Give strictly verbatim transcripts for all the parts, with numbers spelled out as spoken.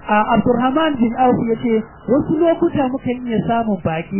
Abdurrahman bin Auf yace wasu lokuta mukan iya samun baki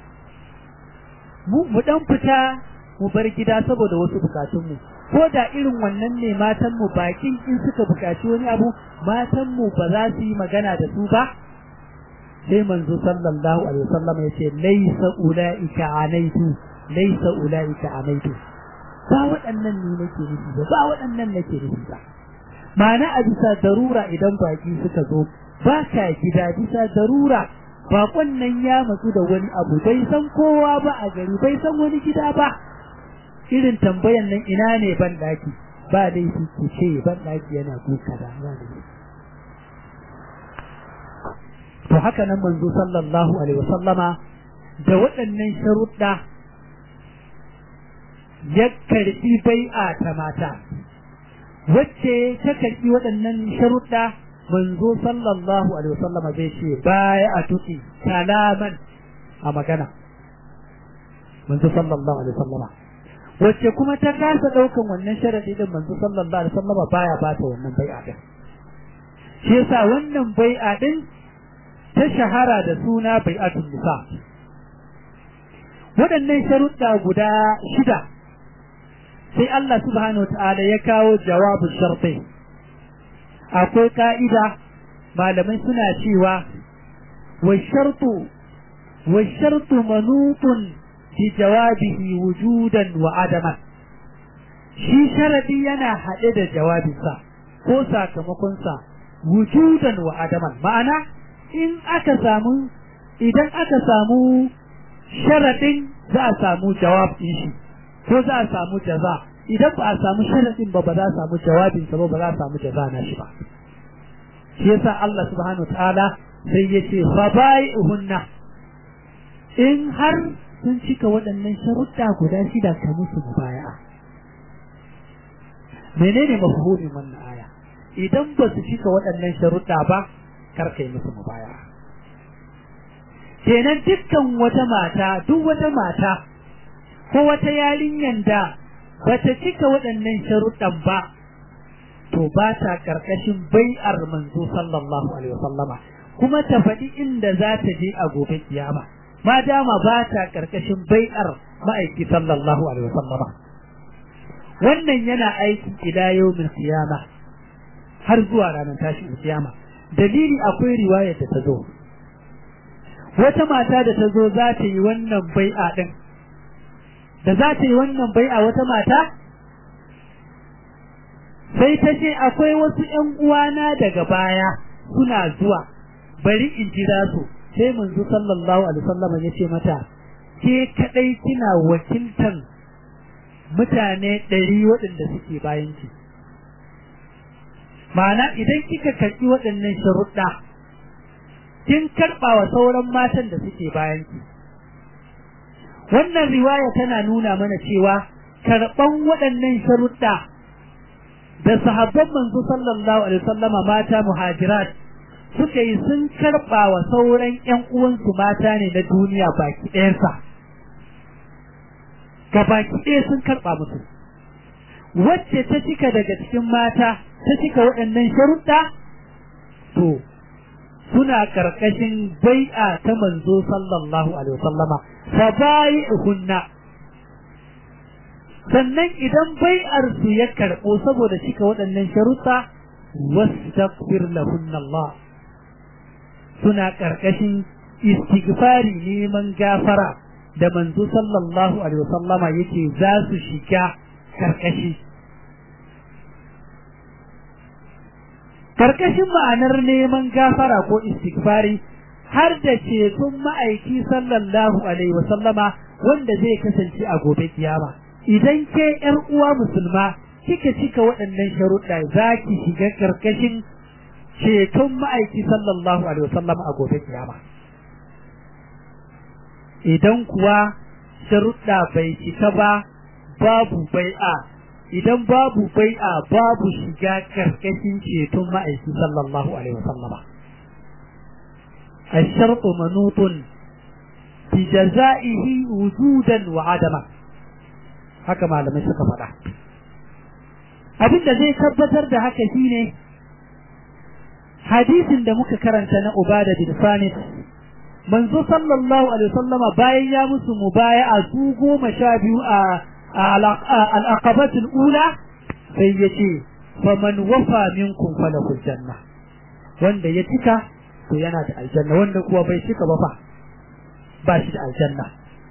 mu mu dan fita mu bar gida saboda wasu bukatun mu ko da irin wannan ne matan mu bakin in suka bukaci wani abu matan mu ba za su yi magana da su ba sai manzo sallallahu alaihi wasallam yace laysa ulaika anaitu laysa ulaika anaitu ba waɗannan ne nake nufi ba ba waɗannan nake nufi ba ma'ana a bisa darura idan baki suka zo ba ka gida bisa darura bakon nan ya matsu da wani abu bai san kowa ba a gari bai san wani gida ba irin tambayan nan ina ne ban daki ba dai su ku ce ban daki yana kuka da ba dai to haka nan manzo sallallahu alaihi wasallama da waɗannan sharuɗa ya karbi bai'a ta mata wacce ta karbi waɗannan sharuɗa manzo sallallahu alaihi wasallama zai ce baya a tuki kalaman a magana manzo sallallahu alaihi wasallama wacce kuma ta kasa daukan wannan sharadi din manzo sallallahu alaihi wasallama baya bata wannan bai'a din shi yasa wannan bai'a din ta shahara da suna bai'atul nisa waɗannan sharuɗa guda shida sai Allah subhanahu wataala ya kawo jawabu sharti akwai ka'ida malamai suna cewa wa shartu wa shartu manutun bi jawabihi wujudan wa adaman shi sharadi yana haɗe da jawabinsa ko sakamakonsa wujudan wa adaman ma'ana in aka samu idan aka samu sharadin za a samu jawab din shi ko za a samu jaza idan ba a samu sharadin ba ba za a samu jawabin sa ba ba za a samu jaza na shi ba shi yasa Allah subhanahu wataala sai yace fa bai'uhunna in har sun cika waɗannan sharuɗa guda shida ka musu mubaya'a menene mafhumin wannan aya idan ba su cika waɗannan sharuɗa ba kar kai musu mubaya'a kenan dukkan wata mata duk wata mata ko wata yarinyar da bata cika waɗannan sharuɗan ba to ba ta karkashin bai'ar manzo sallallahu alaihi wasallama kuma ta faɗi inda za ta je a gobe kiyama ma dama ba ta karkashin bai'ar ma'aiki sallallahu alaihi wasallama wannan yana aiki ila yawmin qiyama har zuwa ranar tashin kiyama dalili akwai riwayar da ta zo wata mata da ta zo za ta yi wannan bai'a din da za ta yi wannan bai'a wata mata sai ta ce akwai wasu ƴan uwana daga baya suna zuwa bari in jira su sai manzo sallallahu alaihi wasallam ya ce mata ke kadai kina wakiltan mutane ɗari waɗanda suke bayan ki ma'ana idan kika karɓi waɗannan sharuɗa kin karɓa wa sauran matan da suke bayan ki wannan riwaya tana nuna mana cewa karɓan waɗannan sharuɗa da sahabban manzo sallallahu alaihi wasallama mata muhajirat suka yi sun karɓa wa sauran ƴan uwansu mata ne na duniya baki ɗayansa ga baki ɗaya sun karɓa musu wacce ta cika daga cikin mata ta cika waɗannan sharuɗa to suna karkashin bai'a ta manzo sallallahu alaihi wasallama fa bai'uhunna sannan idan bai'ar su ya karɓo saboda cika waɗannan sharuɗa wastaghfir lahunna Allah suna karkashin istighfari neman gafara da manzo sallallahu alaihi wasallama yake za su shiga karkashi karkashin ma'anar neman gafara ko istighfari har da ceton ma'aiki sallallahu alaihi wasallama wanda zai kasance a gobe kiyama idan ke yar uwa musulma kika cika waɗannan sharuɗa zaki shiga karkashin ceton ma'aiki sallallahu alaihi wasallama a gobe kiyama idan kuwa sharuɗa bai cika ba babu bai'a idan babu bai'a babu shiga karkashin ceton ma'aiki sallallahu alaihi wasallama الشرط منوط بجزائه وجودا وعدما haka malamai suka faɗa abin da zai tabbatar da haka shine hadisin da muka karanta na Ubada bin Samit manzo sallallahu alaihi wasallama bayan ya musu mubaya'a su goma sha biyu a al-aqabatul ula sai yace faman wafa minkum falakul janna wanda ya cika to yana da aljanna wanda kuwa bai cika ba fa ba shi da aljanna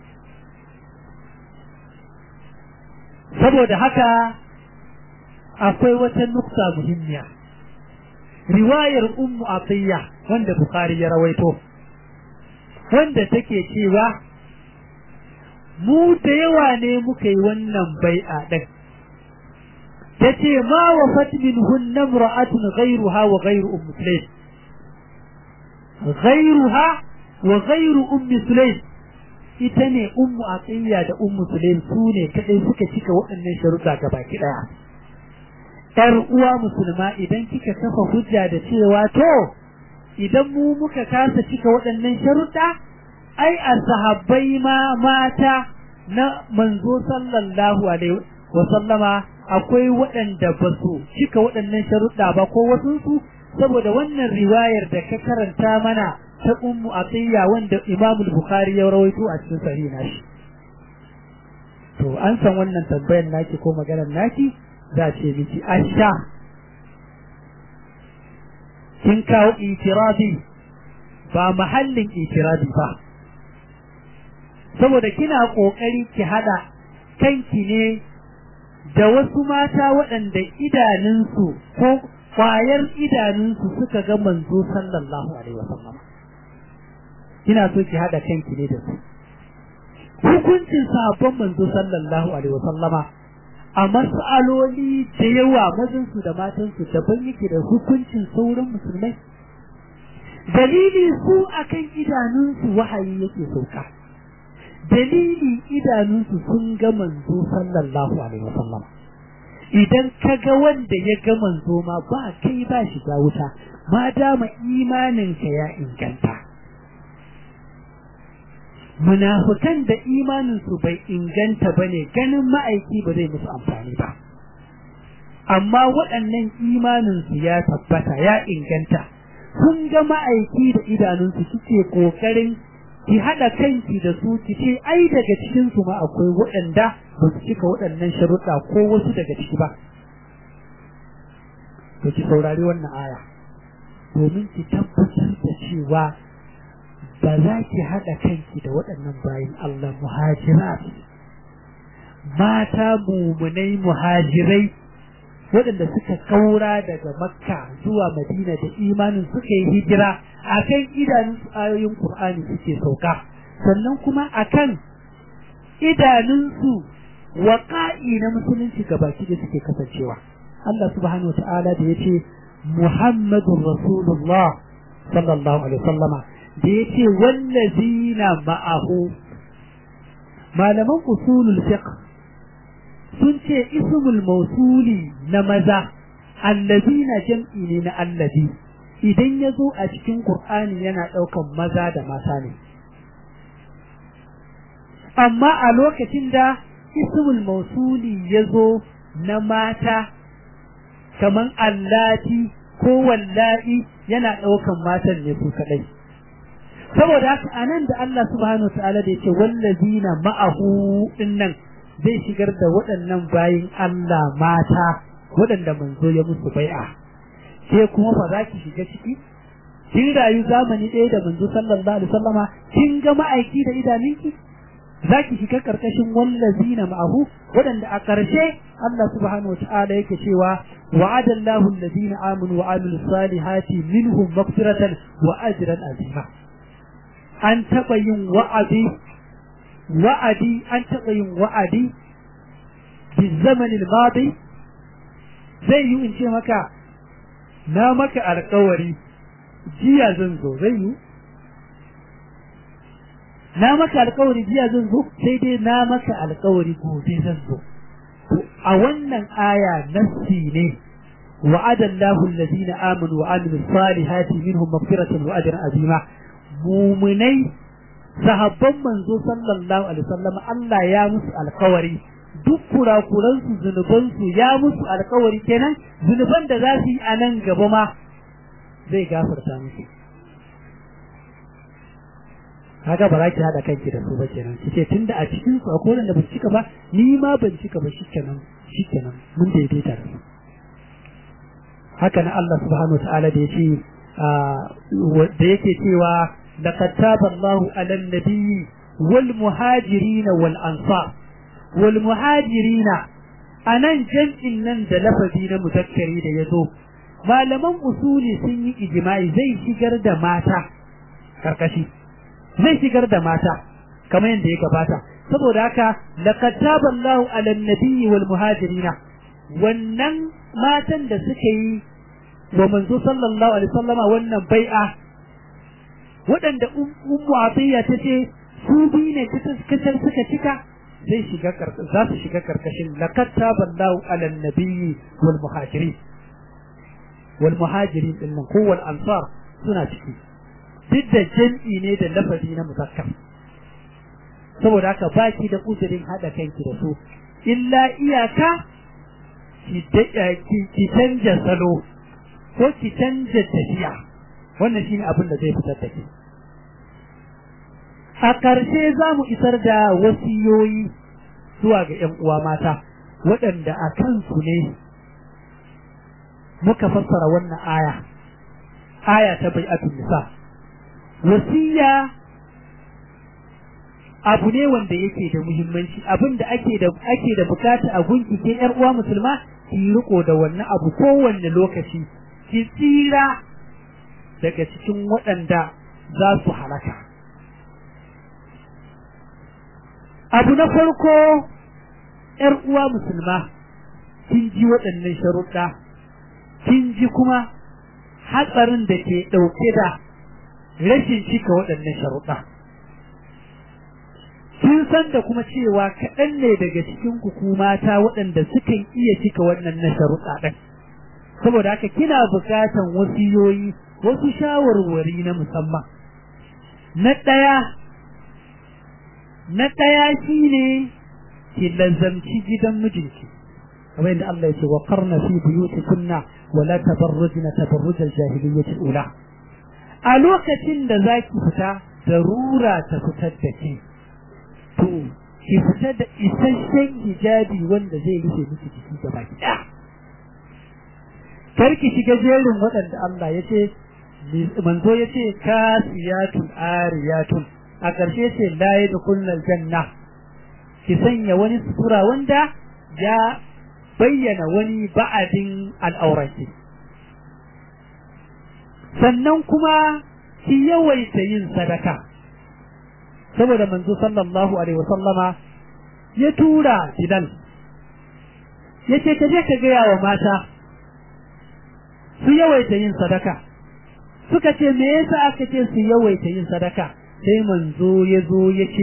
saboda haka akwai wata nukta muhimmiya riwayar ummu atiyya wanda bukhari ya rawaito wanda take cewa mu da yawa ne muka yi wannan bai'a din tace ma wafat minhunna imra'atun ghayruha wa ghayru ummu sulaym ghayruha wa ghayru ummu sulaym ita ne ummu atiyya da ummu sulaym su ne kadai suka cika waɗannan sharuɗa gabaki daya ƴar uwa musulma idan kika kafa hujja da cewa to idan mu muka kasa cika waɗannan sharuɗa ai ashabbai ma mata na manzo sallallahu alaihi wa sallama akwai waɗanda ba su cika waɗannan sharuɗa ba ko wasu su saboda wannan riwayar da ka karanta mana ta ummu atiyya wanda Imam Bukhari ya rawaito a cikin sahih nashi to an san wannan tambayar naki ko maganar naki za ce miki asha kin kawo itirabi ba mahallin itirabi ba saboda kina kokari ki hada kanki ne da wasu mata waɗanda idanunsu ko kwayar idanunsu suka ga manzo sallallahu alaihi wasallam ina so ki hada kanki ne da su hukuncin sabon manzo sallallahu alaihi wasallama a mas'aloli da yawa mazansu da matansu daban yake da hukuncin sauran musulmai dalili su akan idanunsu wahayi yake sauka dalili idanunsu sun ga manzo sallallahu alaihi wasallam idan ka ga wanda ya ga manzo ma ba kai ba shiga wuta ma dama imaninka ya inganta munafikan da imaninsu bai inganta bane ganin ma'aiki ba zai musu amfani ba amma waɗannan imaninsu ya tabbata ya inganta sun ga ma'aiki da idanunsu suke kokarin ki hada kanki da su ki ce ai daga cikin su ma akwai waɗanda ba su cika waɗannan sharuɗa ko wasu daga ciki ba to ki saurari wannan aya domin ki tabbatar da cewa ba za ki haɗa kanki da waɗannan bayin Allah muhajirat mata mumunai muhajirai waɗanda suka kaura daga makka zuwa madina da imanin suka yi hijira akan idanun ayoyin qur'ani suke sauka sannan kuma akan idanunsu waqa'i na musulunci gabaki da suke kasancewa Allah subhanahu wataala da yace Muhammadur Rasulullah sallallahu alaihi wasallama da yace wallazina ma'ahu malaman usulul fiqh sun ce ismul mausuli na maza allazina jam'i ne na allazi idan yazo a cikin qur'ani yana daukan maza da mata ne amma a lokacin da ismul mausuli yazo na mata kaman allati ko wallahi yana daukan matan ne su kadai saboda haka anan da Allah subhanahu wa ta'ala da yake wallazina ma'ahu dinnan zai shigar da waɗannan bayin Allah mata waɗanda manzo ya musu bai'a sai kuma fa zaki shiga ciki kin rayu zamani ɗaya da manzo sallallahu alaihi wasallama kin ga ma'aiki da idaninki zaki shiga karkashin wallazina ma'ahu waɗanda a ƙarshe Allah subhanahu wataala yake cewa wa'ada Allahu allazina amanu wa amilus salihati minhum maghfiratan wa ajran azima an taɓa yin wa'adi wa'adi an taɓa yin wa'adi bi zamanin madi zai yi in ce maka na maka alƙawari jiya zan zo zai yi na maka alƙawari jiya zan zo sai dai na maka alƙawari gobe zan zo a wannan aya nassi ne wa'ada Allahu allazina amanu wa amilus salihati minhum maghfiratan wa ajran azima mu'minai sahabban manzo sallallahu alaihi wasallam Allah ya musu alƙawari duk kurakuran su zunuban su ya musu alƙawari kenan zunuban da za su yi a nan gaba ma zai gafarta miki kaga ba za ki hada kanki da su ba kenan kice tunda a cikin su akwai wanda ba su cika ba ni ma ban cika ba shikenan shikenan mun daidaita da su haka na Allah subhanahu wa ta'ala da yace da yake cewa laqad taba Allahu 'ala an-nabiyyi wal muhajirin wal ansar wal muhajirin anan jam'in nan da lafazi na muzakkari da yazo malaman usuli sun yi ijma'i zai shigar da mata karkashi zai shigar da mata kamar yadda ya gabata saboda haka laqad taba Allahu 'ala an-nabiyyi wal muhajirin wannan matan da suka yi wa manzo sallallahu alaihi wasallama wannan bai'a waɗanda ummu atiya tace su bi ne kasar suka cika zai shiga za su shiga karkashin laqad taballahu ala nabiyyi wal muhajirin wal muhajirin din nan ko wal ansar suna ciki duk da jam'i ne da lafazi na muzakkar saboda haka baki da uzurin hada kanki da su illa iyaka ki canja salo ko ki canja tafiya wannan shine abin da zai fitar da ke a ƙarshe za mu isar da wasiyoyi zuwa ga ƴan uwa mata waɗanda a kansu ne muka fassara wannan aya aya ta bai'atul nisa wasiya abu ne wanda yake da muhimmanci abin da ake da ake da bukata a gunki ke ƴar uwa musulma ki riko da wannan abu kowanne lokaci ki tsira daga cikin waɗanda za su halaka abu na farko ƴar uwa musulma kin ji waɗannan sharuɗa kin ji kuma hatsarin da ke ɗauke da rashin cika waɗannan sharuɗa kin san da kuma cewa kaɗan ne daga cikin ku mata waɗanda sukan iya cika wannan sharuɗa ɗin saboda haka kina buƙatan wasiyoyi wasu shawarwari na musamman na ɗaya na ɗaya shine ki lazamci gidan mijinki kamar yadda Allah ya ce wa qarna fi buyutikunna wa la tabarrujna tabarruj al-jahiliyyah al-ula a lokacin da zaki fita darura ta fitar da ki to ki fita da isasshen hijabi wanda zai rufe miki jiki gaba ɗaya kar ki shiga jerin waɗanda Allah ya ce manzo ya ce kasiyatun ariyatun a ƙarshe ce la yadkhulul janna ki sanya wani sutura wanda ya bayyana wani ba'adin al'aurati sannan kuma ki yawaita yin sadaka saboda manzo sallallahu alaihi wasallama ya tura Bilal yace ka je ka ga wa mata su yawaita yin sadaka suka ce me yasa aka ce su yawaita yin sadaka sai manzo ya zo ya ce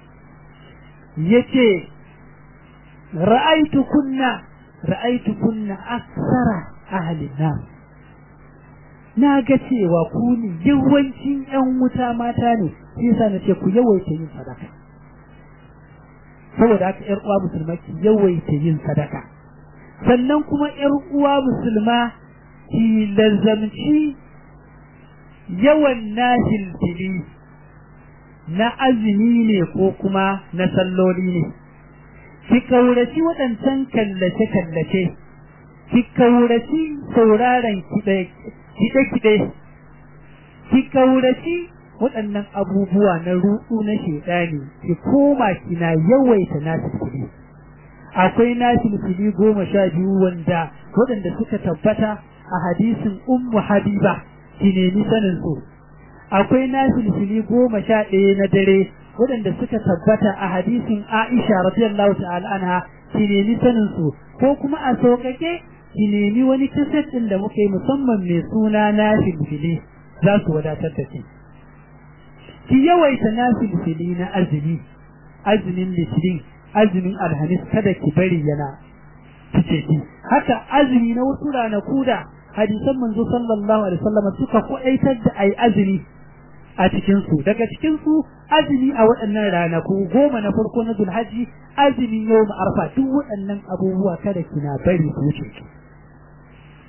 yace ra'aytu kunna ra'aytu kunna aksara ahli nar na ga cewa ku ne yawancin ƴan wuta mata ne shi yasa nace ku yawaita yin sadaka saboda haka ƴar uwa musulma ki yawaita yin sadaka sannan kuma ƴar uwa musulma ki lazamci yawan nafil fili na azumi ne ko kuma na salloli ne ki kauraci waɗancan kallace-kallace ki kauraci sauraron kiɗe-kiɗe ki kauraci waɗannan abubuwa na ruɗu na shaidani ki koma kina yawaita nafilfili akwai nafilfili goma sha biyu wanda waɗanda suka tabbata a hadisin ummu habiba ki nemi sanin su akwai nafilfili goma sha ɗaya na dare waɗanda suka tabbata a hadisin Aisha radiyallahu ta'ala anha ki nemi sanin su ko kuma a sauƙaƙe ki nemi wani kaset ɗin da muka yi musamman mai suna nafilfili za su wadatar da ki ki yawaita nafilfili na azumi azumin litinin azumin alhamis kada ki bari yana fice ki haka azumi na wasu ranaku da hadisan manzo sallallahu alaihi wasallam suka kuaitar da ai azumi a cikin su daga cikin su azumi a waɗannan ranaku goma na farko na Zulhajji azumi yawm arfa duk waɗannan abubuwa kada kina bari su wuce ki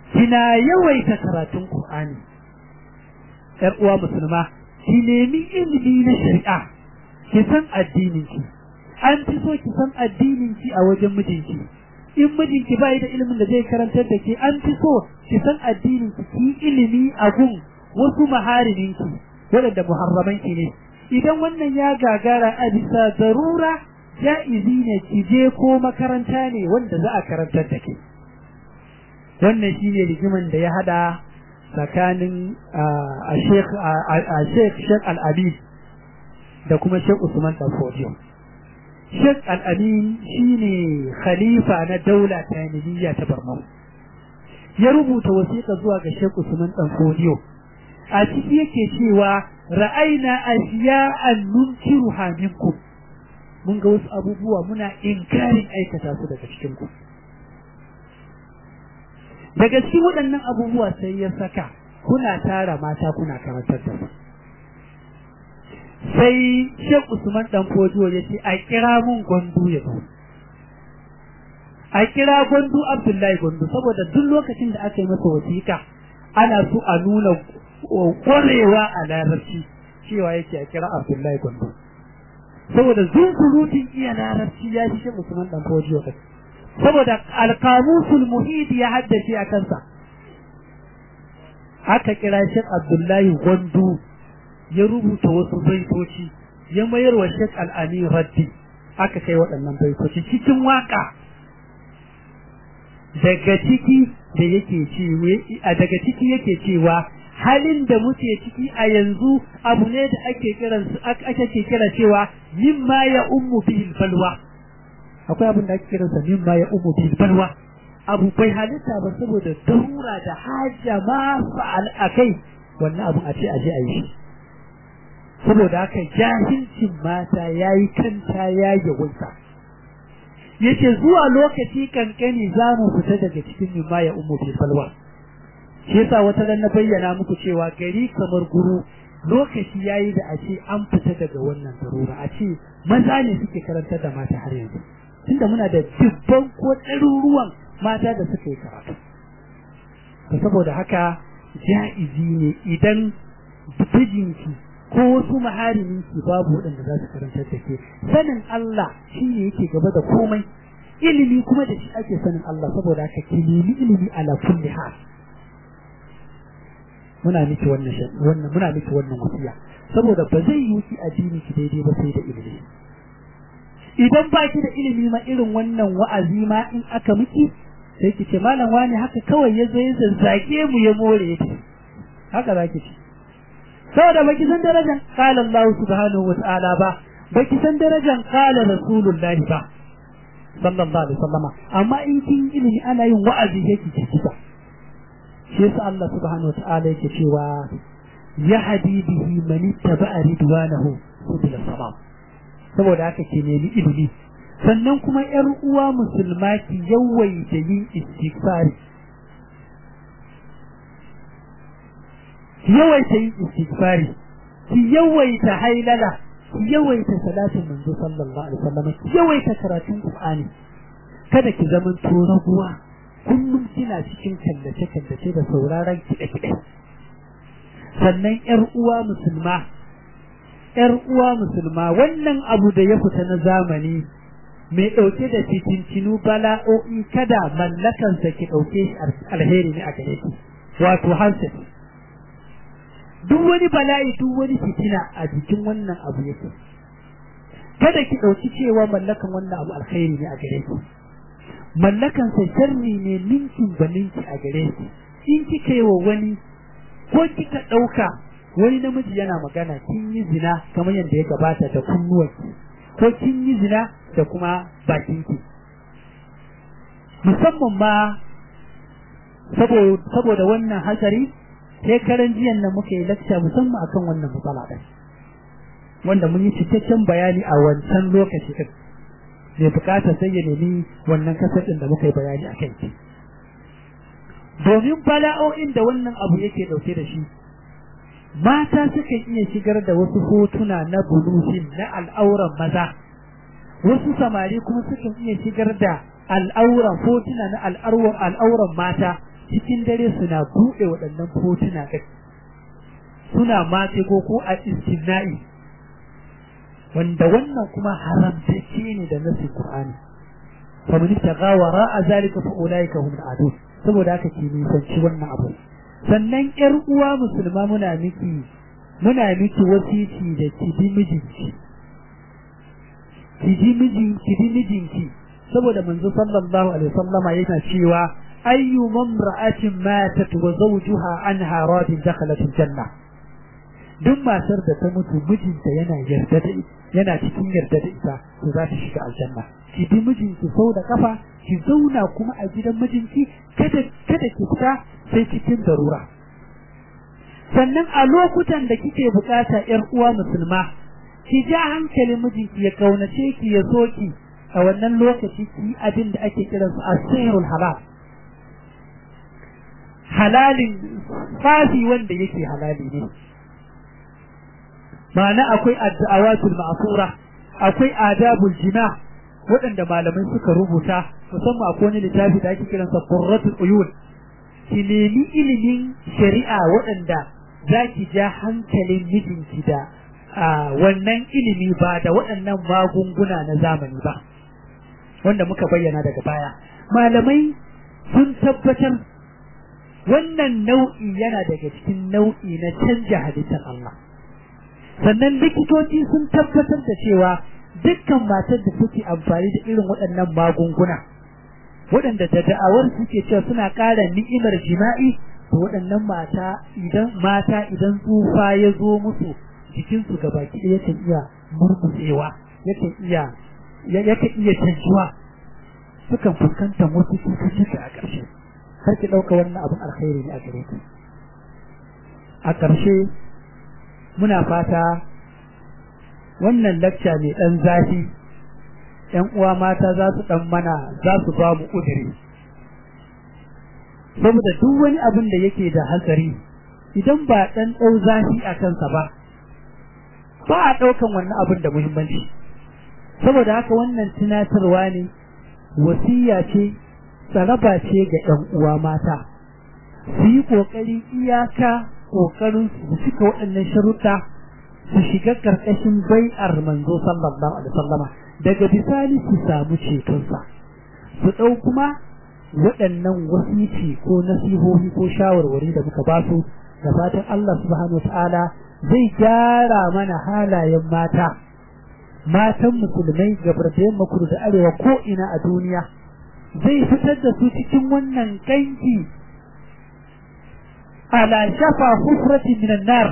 kina yawaita karatun Qur'ani yar uwa musulma ki nemi ilimi na shari'a ki san addinin ki an fi so ki san addinin ki a wajen mijinki in mijinki bai da ilimin da zai karantar da ke an fi so ki san addinin ki ki ilimi a gun wasu maharimin ki wanda muharraman ki ne idan wannan ya gagara a bisa zarura ja'izi ne ki je ko makaranta ne wanda za a karantar da ke wannan shine rigiman da ya hada tsakanin a Sheikh a Sheikh Sheikh Al-Amin da kuma Sheikh Usman Danfodiyo Sheikh Al-Amin shine khalifa na daula Tanimiyya ta Borno ya rubuta wasiƙa zuwa ga Sheikh Usman Danfodiyo a ciki yake cewa ra'ayna ashiya'an nunkiruha minkum mun ga wasu abubuwa muna inkarin aikata su daga cikin ku daga cikin waɗannan abubuwa sai ya saka kuna tara mata kuna karantar da su sai Sheikh Usman Danfodiyo ya ce a kira mun Gwandu ya zo a kira Gwandu Abdullahi Gwandu saboda duk lokacin da aka yi masa wasiƙa ana so a nuna ƙwarewa a larabci cewa yake a kira Abdullahi Gwandu saboda zunzurutun iya larabci ya fi Sheikh Usman Danfodiyo kai saboda alqamusul muhit ya haddace a kansa aka kira Sheikh Abdullahi Gwandu ya rubuta wasu baitoci ya mayar wa Sheikh Al-Amin raddi aka kai waɗannan baitoci cikin waka daga ciki da yake cewa a daga ciki yake cewa halin da muke ciki a yanzu abu ne da ake kiran ake kira cewa mimma ya ummu bil balwa akwai abin da ake kiran sa mimma ya ummu bil balwa abu bai halitta ba saboda darura da haja ma fa'al akai wannan abu a ce aje a yi saboda haka jahilcin mata yayi kanta ya yawaita yace zuwa lokaci kankani zamu fita daga cikin mimma ya ummu bil balwa shi yasa wata ran na bayyana muku cewa gari kamar guru lokaci yayi da a ce an fita daga wannan darura a ce maza ne suke karantar da mata har yanzu tunda muna da dubban ko ɗaruruwan mata da suka yi karatu saboda haka ja'izi ne idan bijinki ko wasu mahariminki babu waɗanda za su karantar da ke sanin Allah shi ne yake gaba da komai ilimi kuma da shi ake sanin Allah saboda haka ki nemi ilimi ala kulli hal muna miki wannan wannan muna miki wannan wasiya saboda ba zai yi ki addini ki daidai ba sai da ilimi idan ba ki da ilimi ma irin wannan wa'azi ma in aka miki sai ki ce malam wani haka kawai ya zo ya zazzage mu ya more ki haka zaki ce saboda baki san darajar qala Allah subhanahu wa ta'ala ba baki san darajar qala rasulullahi ba sallallahu alaihi wasallam amma in kin ilimi ana yin wa'azi yake ki ba shi yasa Allah subhanahu wa ta'ala yake cewa ya hadibihi man ittaba'a ridwanahu subul salam saboda haka ke nemi ilimi sannan kuma ƴar uwa musulma ki yawaita yin istighfari ki yawaita yin istighfari ki yawaita hailala ki yawaita salatin manzo sallallahu alaihi wasallam ki yawaita karatun qur'ani kada ki zaman toraguwa kullum kina cikin kallace kallace da sauraron kiɗe kiɗe sannan ƴar uwa musulma ƴar uwa musulma wannan abu da ya fita na zamani mai ɗauke da fitintinu bala'o'i kada mallakansa ki ɗauke shi alheri ne a gare ki wato handset duk wani bala'i duk wani fitina a jikin wannan abu yake kada ki ɗauki cewa mallakan wannan abu alheri ne a gare ki mallakansa sharri ne ninkin ba ninki a gare ki in kika yi wa wani ko kika ɗauka wani namiji yana magana kin yi zina kamar yadda ya gabata da kunnuwanki ko kin yi zina da kuma bakinki musamman ma saboda wannan hatsari sai karan jiyan nan muka yi lakca musamman akan wannan matsala ɗin wanda mun yi cikakken bayani a wancan lokaci ɗin mai bukata sai ya nemi wannan kasar ɗin da muka yi bayani a kai domin bala'o'in da wannan abu yake ɗauke da shi mata sukan iya shigar da wasu hotuna na bulushin na al'auran maza wasu samari kuma sukan iya shigar da al'auran hotuna na al'auran mata cikin dare suna buɗe waɗannan hotuna ɗin suna matse ko ko a istimna'i wanda wannan kuma haramtacce ne da nasin Qur'ani faman taqa wara'a zalika fa ulaika hum al'adun saboda haka ki nisanci wannan abu sannan ƴar uwa musulma muna miki muna miki wasiti da kidi mijinki kidi mijin kidi mijinki saboda manzo sallallahu alaihi wasallama yana cewa ayyu mamra'atin matat wa zawjuha anha radin dakhalat al-janna duk matar da ta mutu mijinta yana yarda da yana cikin yarda da ita to za ta shiga aljanna ki bi mijinki sau da kafa ki zauna kuma a gidan mijinki kada kada ki fita sai cikin darura sannan a lokutan da kike bukata yar uwa musulma ki ja hankalin mijinki ya kaunace ki ya so ki a wannan lokaci ki abin da ake kiransa as-sihrul halal halalin fafi wanda yake halali ne ma'ana akwai addu'awatul ma'fura akwai adabul jina waɗanda malamai suka rubuta musamman akwai wani littafi da ake kiransa qurratul uyun ki nemi ilimin shari'a waɗanda zaki ja hankalin mijinki da wannan ilimi ba da waɗannan magunguna na zamani ba wanda muka bayyana daga baya malamai sun tabbatar wannan nau'i yana daga cikin nau'i na canja halittar Allah sannan likitoci sun tabbatar da cewa dukkan matar da suke amfani da irin waɗannan magunguna waɗanda da da'awar suke cewa suna ƙara ni'imar jima'i to waɗannan mata idan mata idan tsufa ya zo musu jikinsu gabaki ɗaya yakan iya murmutsewa yakan iya yakan iya canjuwa sukan fuskantar wasu cututtuka a ƙarshe har ki ɗauka wannan abin alkhairi ne a gare ku a ƙarshe muna fata wannan lakca mai ɗan zafi ‘yan uwa mata za su ɗan mana za su ba mu ƙudiri saboda duk wani abin da yake da hatsari idan ba ɗan ɗau zafi a kansa ba ba a ɗaukan wannan abin da muhimmanci saboda haka wannan tunatarwa ne wasiya ce tsaraba ce ga ‘yan uwa mata su yi ƙoƙari iyaka ƙoƙarin su cika waɗannan sharuɗa su shiga ƙarƙashin bai'ar manzo sallallahu alaihi wasallama daga bisani su samu cetonsa su ɗau kuma waɗannan wasici ko nasihohi ko shawarwari da muka basu da fatan Allah subhanahu wataala zai gyara mana halayen mata matan musulmai gabar da yamma kudu da arewa ko ina a duniya zai fitar da su cikin wannan kanki ala shafa hufrati minan nar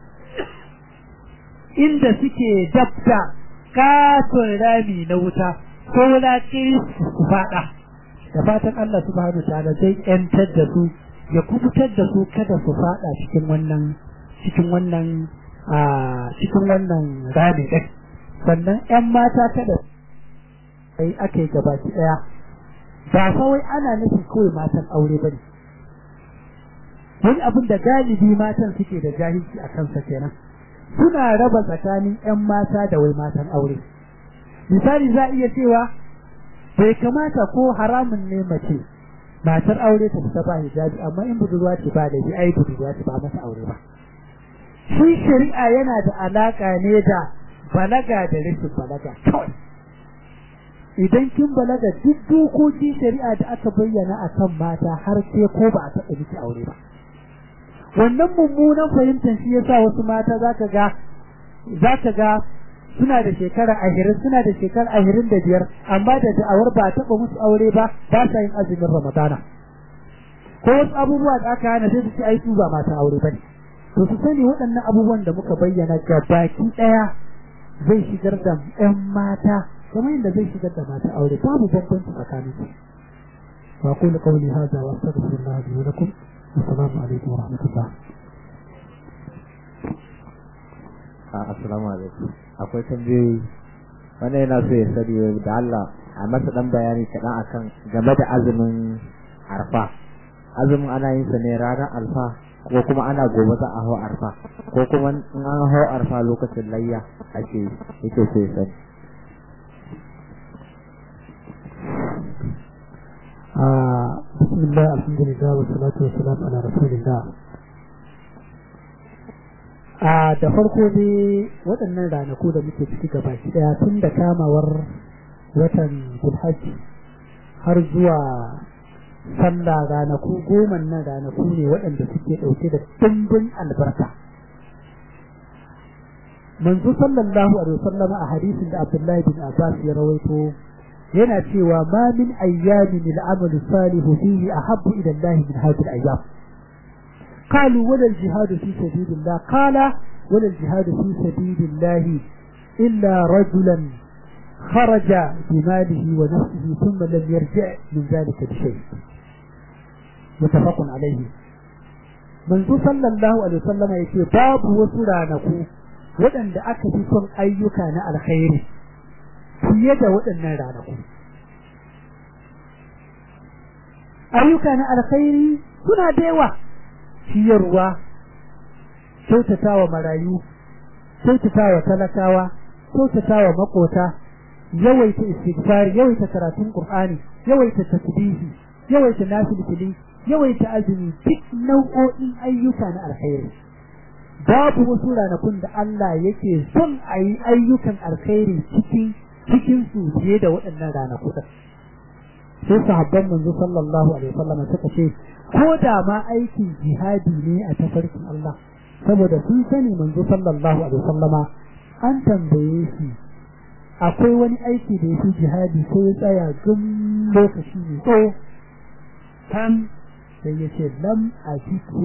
inda suke dabda katon rami na wuta ko wulaƙi su faɗa da fatan Allah subhanahu ta'ala zai yantar da su ya kubutar da su kada su faɗa cikin wannan cikin wannan a cikin wannan rami ɗin sannan ƴan mata kada sai ake gabaki ɗaya ba kawai ana nufin kawai matan aure bane wani abin da galibi matan suke da jahilci a kansa kenan suna raba tsakanin ƴan mata da wai matan aure misali za iya cewa bai kamata ko haramun ne mace matar aure ta fita ba hijabi amma in budurwa ce ba da bi ai budurwa ce ba mata aure ba shi shari'a yana da alaka ne da balaga da rashin balaga kawai idan kin balaga duk dokokin shari'a da aka bayyana akan mata har sai ko ba a taɓa miki aure ba wannan mummunan fahimtar shi yasa wasu mata zaka ga zaka ga suna da shekara ashirin suna da shekara ashirin da biyar amma da da'awar ba taɓa musu aure ba ba sa yin azumin ramadana ko wasu abubuwa da aka hana sai su ci ai su ba mata aure bane to su sani waɗannan abubuwan da muka bayyana gabaki ɗaya zai shigar da ƴan mata kamar yadda zai shigar da mata aure babu bambanci tsakanin su wa qulu qawli hadha wa astaghfirullah li wa lakum assalamu alaikum wa rahmatullah assalamu alaikum akwai tambayoyi wanda yana so ya sani da Allah a masa dan bayani kaɗan akan game da azumin arfa azumin ana yin sa ne ranar alfa ko kuma ana gobe za a hau arfa ko kuma in an hau arfa lokacin layya ake yake so ya sani بسم bismillah alhamdulillah wa salatu wa salam ala rasulillah. A da farko dai waɗannan ranaku da muke ciki gaba ki daya tun da kamawar watan Zulhajji har zuwa sallah ranaku goma nan ranaku ne waɗanda suke ɗauke da dimbin albarka. Manzo sallallahu alaihi wasallam a hadisin da Abdullahi bin Abbas ya rawaito yana cewa ma min ayyamin al-amalu salihu fihi ahabbu ila Allah min hadhihi al-ayyam. قالوا ولا الجهاد في سبيل الله قال ولا الجهاد في سبيل الله إلا رجلا خرج بماله ونفسه ثم لم يرجع من ذلك بشيء. متفق عليه. منذ صلى الله عليه وسلم يقول باب وسرانكو waɗanda aka fi son ayyuka na alkhairi fiye da waɗannan ranaku. Ayyuka na alkhairi suna da yawa, ciyarwa, kyautatawa marayu, kyautatawa talakawa, kyautatawa makota, yawaita istighfar, yawaita karatun Qur'ani, yawaita tasbihi, yawaita nafilfili, yawaita azumi, duk nau'o'in ayyuka na alkhairi. Babu wasu ranakun da Allah yake son a yi ayyukan alkhairi cikin cikin su fiye da waɗannan ranaku ɗin. Sai sahabban manzo sallallahu alaihi wasallam suka ce ko da ma aikin jihadi ne a tafarkin Allah, saboda sun sani manzo sallallahu alaihi wasallama an tambaye shi akwai wani aiki da yake jihadi sai ya tsaya gun lokaci ne ko kan sai ya ce lam ajiku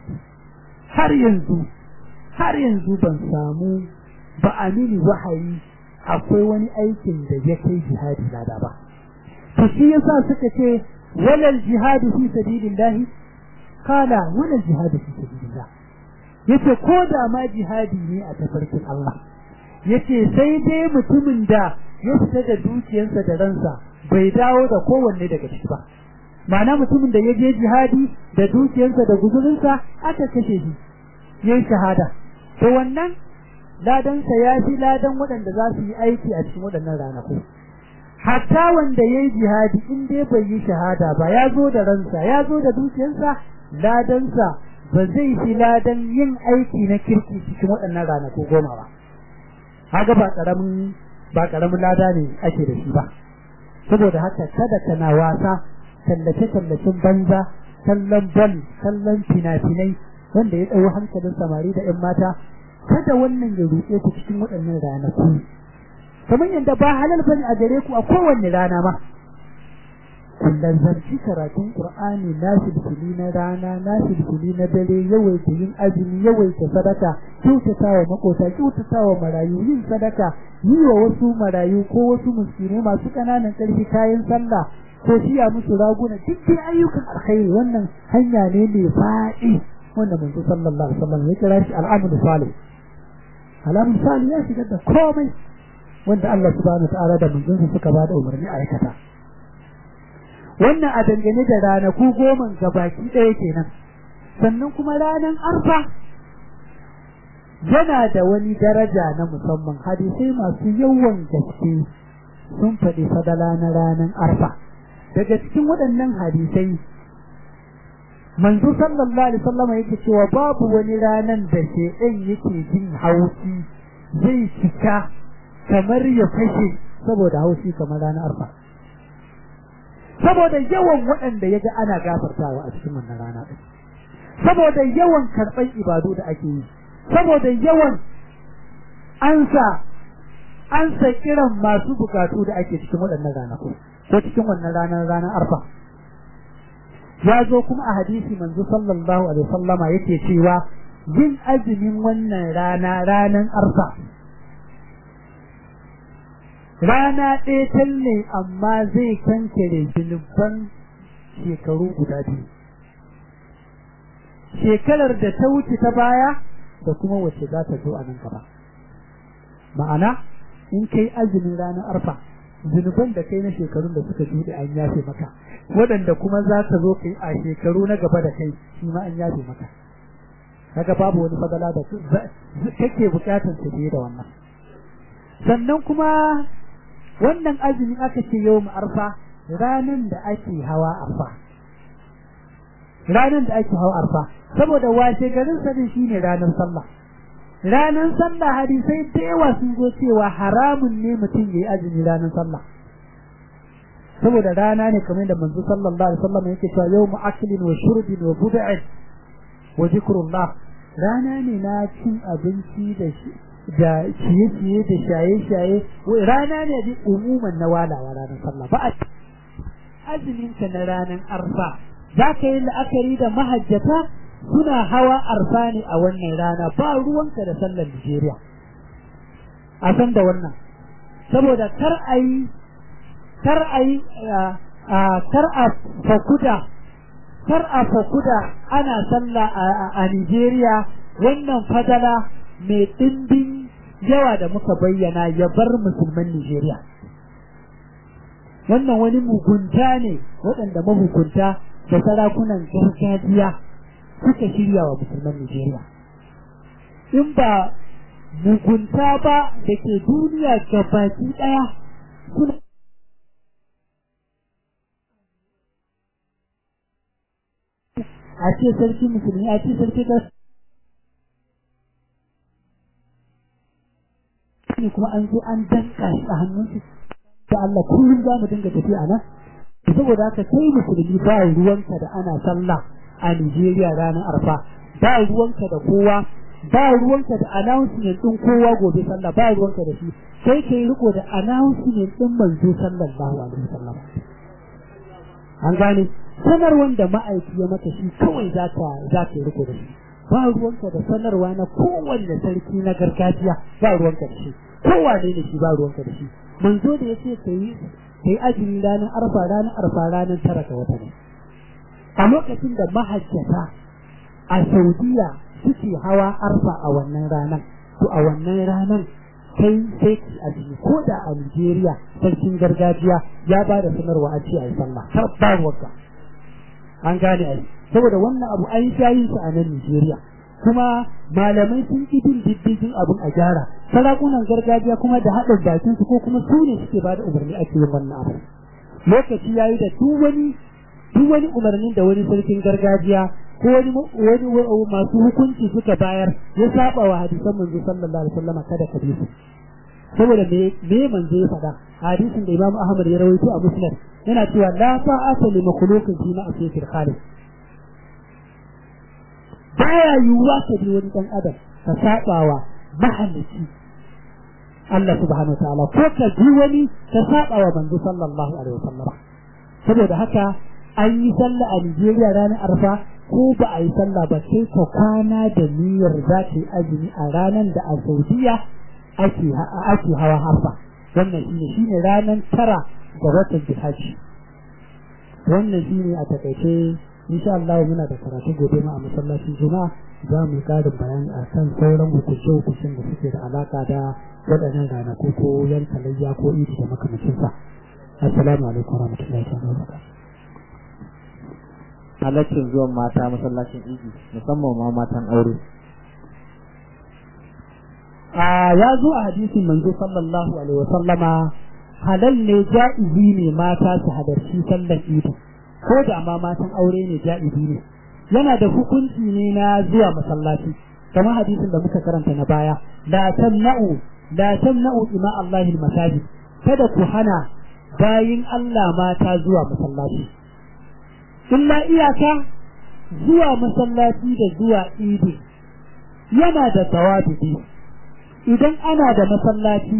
har yanzu har yanzu ban samu ba a mini wahayi akwai wani aikin da ya kai jihadi lada ba. To shi yasa suka ce walal jihadu fi sabilillah, kana walal jihadu fi sabilillah, yace ko da ma jihadi ne a tafarkin Allah, yace sai dai mutumin da ya fita da dukiyarsa da ransa bai dawo da kowanne daga ciki ba. Ma'ana mutumin da ya je jihadi da dukiyarsa da guzurinsa aka kashe shi yayin shahada, to wannan ladansa ya fi ladan waɗanda za su yi aiki a cikin waɗannan ranaku. Hatta wanda ya yi jihadi in dai bai yi shahada ba, ya zo da ransa ya zo da dukiyarsa, ladansa ba zai fi ladan yin aiki na kirki cikin waɗannan ranaku goma ba. Haka ba ƙaramin ba ƙaramin lada ne ake da shi ba. Saboda haka kada kana wasa tallace-tallacen banza, kallon bal, kallon fina-finai wanda ya ɗau hankalin samari da ‘yan mata, kada wannan ya ruɗe ku cikin waɗannan ranaku. Kamar yadda ba halal bane a gare ku a kowanne rana ma. Kullum zarci karatun Qur'ani, na filfili na rana, na filfili na dare, yawaita yin azumi, yawaita sadaka, kyautatawa makota, kyautatawa marayu, yin sadaka, yi wa wasu marayu ko wasu miskinai masu ƙananan ƙarfi kayan sallah, ko siya musu raguna, duk dai ayyukan alkhairi. Wannan hanya ne mai faɗi wanda manzo sallallahu alaihi wasallam ya kira shi al'amul salih. Al'amul salih ya shigar da komai wanda Allah subhanahu wataala da manzon suka ba da umarni a aikata. Wannan a dangane da ranaku goma gabaki ɗaya kenan. Sannan kuma ranar Arfa yana da wani daraja na musamman. Hadisai masu yawan gaske sun faɗi fadala na ranar Arfa. Daga cikin waɗannan hadisai manzo sallallahu alaihi wasallam yake cewa babu wani ranan da shedan yake jin haushi zai cika kamar ya fashe saboda haushi kamar ranar Arfa, saboda yawan waɗanda yaga ana gafartawa a cikin wannan rana din, saboda yawan karɓar ibadu da ake yi, saboda yawan ansa ansa kiran masu bukatu da ake cikin waɗannan ranaku ko cikin wannan ranar ranar Arfa. Ya zo kuma a hadisi manzo sallallahu alaihi wasallama yake cewa yin azumin wannan rana ranan Arfa rana ɗaya talle amma zai kankare zunuban shekaru guda biyu, shekarar da ta wuce ta baya da kuma wacce za ta zo a nan gaba. Ma'ana in kai azumin ranar Arfa, zunuban da kai na shekarun da suka jude an yafe maka, waɗanda kuma za ka zo kai a shekaru na gaba da kai shi ma an yafe maka. Kaga babu wani fadala da kake bukatar ta fiye da wannan. Sannan kuma wannan azumi aka ce yau Arfa, ranan da ake hawa Arfa, ranar da ake hawa arfa saboda washe garin sanin shine ranar sallah ranar sallah hadisai da yawa sun zo cewa haramun ne mutum yayi azumi ranar sallah saboda rana ne kamar da manzo sallallahu alaihi wasallam yake cewa yawmu aklin wa shurbin wa bud'in wa zikrullah rana ne na cin abinci da shi da ciye-ciye da shaye-shaye rana ne da umuman na walawa ranar sallah ba azumin ka na ranar arfa za ka yi la'akari da mahajjata suna hawa arfa ne a wannan rana ba ruwanka da sallar Nigeria a san da wannan saboda kar a yi kar a yi kar a fakuda kar a fakuda ana sallah a Nigeria wannan fadala mai dimbin yawa da muka bayyana ya bar musulman Nigeria wannan wani mugunta ne waɗanda mahukunta da sarakunan gargajiya suka shirya wa musulman Nigeria in ba mugunta ba da ke duniya gabaki ɗaya suna a ce sarki musulmi a ce sarki ta kuma an zo an danka shi a hannunsu da Allah kullum za mu dinga tafi a nan saboda haka kai musulmi ba ruwanka da ana sallah a Nigeria ranar arfa ba ruwanka da kowa ba ruwanka da announcement din kowa gobe sallah ba ruwanka da shi sai kai riko da announcement din manzo sallallahu alaihi wasallam an gane sanarwar da ma'aiki ya maka shi kawai za ka za ka riko da shi ba ruwanka da sanarwa na kowanne sarki na gargajiya ba ruwanka da shi kowane ne shi ba ruwanka da shi manzo da yace kai kai ajin ranar arfa ranar arfa ranar tara ga wata ne a lokacin da mahajjata a Saudiya suke hawa arfa a wannan ranar to a wannan ranar kai sai ki azumi ko da a Nigeria sarkin gargajiya ya ba da sanarwa a ce a yi sallah har ba ruwanka an gane ai saboda wannan abu an shayi su a nan Nigeria kuma malamai sun ki bin diddigin abun a gyara sarakunan gargajiya kuma da haɗin bakin su ko kuma su ne suke ba da umarni ake yin wannan abu lokaci yayi da duk wani duk wani umarnin da wani sarkin gargajiya ko wani wani masu hukunci suka bayar ya saba wa hadisan manzo sallallahu alaihi wasallam kada ka bi su saboda me me manzo ya faɗa hadisin da Imam Ahmad ya rawaito a Musnad yana cewa la ta'ata li makhluqin fi ma'siyatil khaliq baya yiwuwa ka bi wani dan adam ka sabawa mahalicci Allah subhanahu wataala ko ka bi wani ka sabawa manzo sallallahu alaihi wasallam saboda haka an yi sallah a Nigeria ranar Arfa ko ba a yi sallah ba sai ka kwana da niyyar za ta yi azumi a ranar da a Saudiya ake ake hawa Arfa wannan shine shine ranar tara ga watan Zulhajji wannan shine a takaice insha Allah muna da karatu gobe ma a masallacin Juma'a za mu ƙara bayani akan sauran hukunce-hukuncen da suke da alaka da waɗannan ranaku ko yan talayya ko idi da makamancin sa. Assalamu alaikum warahmatullahi wabarakatuh. Halaccin zuwan mata masallacin idi musamman ma matan aure. A ya zo a hadisin manzo sallallahu alaihi wasallama halal ne ja'izi ne mata su halarci sallar idi. ko da ma matan aure ne ja'ibi ne yana da hukunci ne na zuwa masallaci kamar hadisin da muka karanta na baya la tamna'u la tamna'u ima Allahil masajid kada ku hana bayin Allah mata zuwa masallaci illa iyaka zuwa masallaci da zuwa idi yana da tawabi idan ana da masallaci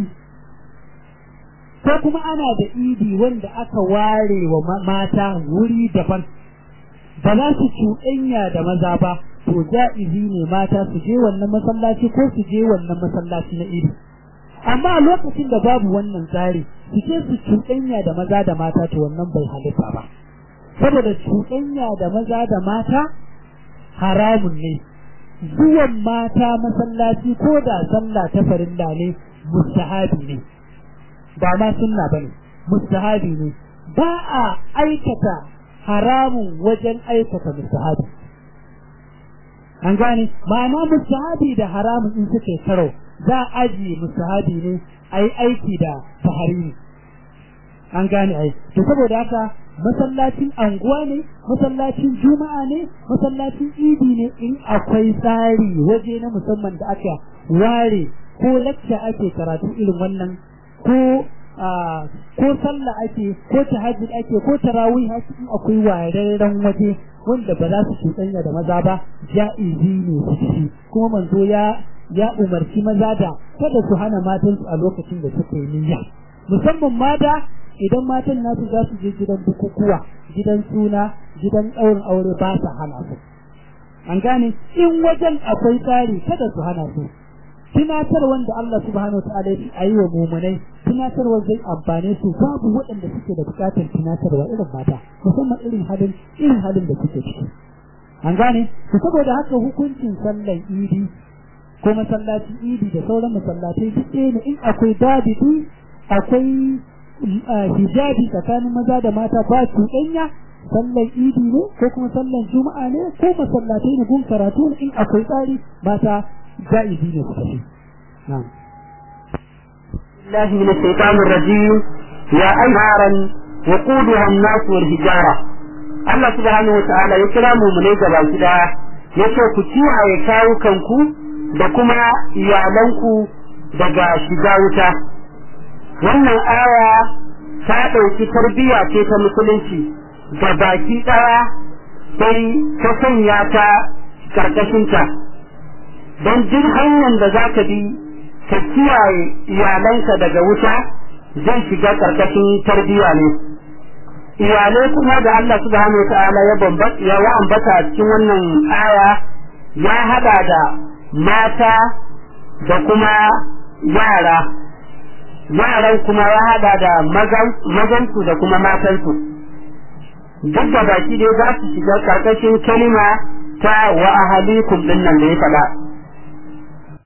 ko kuma ana da idi wanda aka ware wa mata wuri daban ba za su cuɗanya da maza ba to ja'izi ne mata su je wannan masallaci ko su je wannan masallaci na idi amma a lokacin da babu wannan tsari su je su cuɗanya da maza da mata to wannan bai halitta ba saboda cuɗanya da maza da mata haramun ne zuwan mata masallaci ko da sallah ta farilla ne mustahabi ne ba ma sunna bane mustahabi ne ba a aikata haramun wajen aikata mustahabi an gane ma'ana mustahabi da haramun in suke karo za a ajiye mustahabi ne ai aiki da tahrimi an gane ai to saboda haka masallacin anguwa ne masallacin juma'a ne masallacin idi ne in akwai tsari waje na musamman da aka ware ko lacca ake karatu irin wannan ko ko sallah ake ko tahajjud ake ko tarawih ake in akwai wararren waje wanda ba za su cuɗanya da maza ba ja'izi ne su ci kuma manzo ya ya umarci maza da kada su hana matansu a lokacin da suka yi niyya musamman mata idan matan nasu za su je gidan bukukuwa gidan suna gidan ɗaurin aure ba su hana su an gane in wajen akwai tsari kada su hana su tunatar wanda Allah subhanahu wa ta'ala ya yi wa mumunai tunatarwa zai amfane su babu waɗanda suke da bukatar tunatarwa irin mata musamman irin halin irin halin da suke ciki an gane to saboda haka hukuncin sallan idi ko masallacin idi da sauran masallatai duk ne in akwai dabidi akwai hijabi tsakanin maza da mata ba cuɗanya sallan idi ne ko kuma sallan juma'a ne ko masallatai ne gun karatu in akwai tsari mata jaizi ne su tafi na'am الله من الشيطان الرجيم يا أنهارا وقودها الناس والحجارة الله سبحانه وتعالى يكرم من يجب كده yace ku kiyaye kawukanku da kuma iyalanku daga shiga wuta wannan aya ta ɗauki tarbiyya ce ta musulunci ga baki ɗaya sai ta sanya ta karkashinta don jin hanyar da za ka bi ka kiyaye iyalanka daga wuta zai shiga karkashin tarbiyya ne iyalai kuma da Allah subhanahu wa ta'ala ya bambata ya ambata cikin wannan aya ya hada da mata da kuma yara yaran kuma ya hada da mazansu da kuma matansu duk da baki dai za su shiga karkashin kalima ta wa ahalikum dinnan da ya faɗa